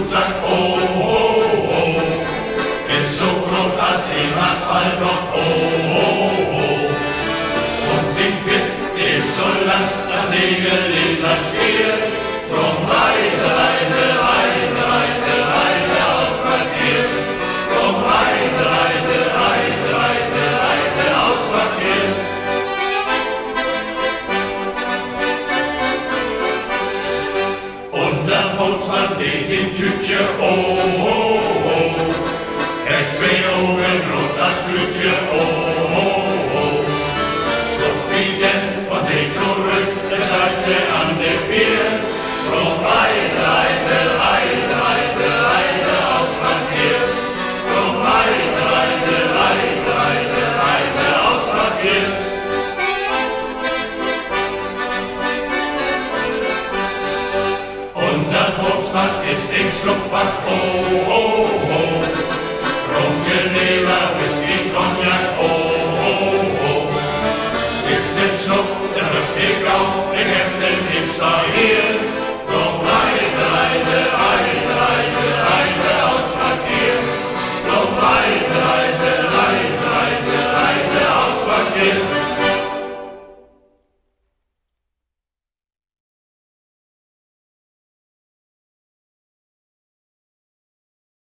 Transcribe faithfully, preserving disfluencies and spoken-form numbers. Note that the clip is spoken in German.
sagt oh, oh, oh. Ist so grob als im Asphaltblock, oh, oh, oh. Und singt fit, ist so lang, das Segel in sein Spiel. Drum Reise, Reise, Reise, Reise, Reise aus Quartier. Drum Reise, Reise, Reise, Reise, Reise aus Quartier. Unser Bootsmann, der sind Tütje, oh, oh, oh. Er hat zwei Augen rot als Tütje, oh, oh, oh. Guck wie denn von See zurück, der Scheiße an der Pier. Drum Reise, Reise, Reise, Reise, Reise aus Quartier. Drum Reise, Reise, Reise, Reise, Reise aus Quartier. Unser Bootsmann ist im Schluckfach, oh, oh, oh. Rum, Geneva, Whisky, Cognac, oh, oh, oh. Hilft den Schluck, der rückt die Gau, der Captain ist da hier.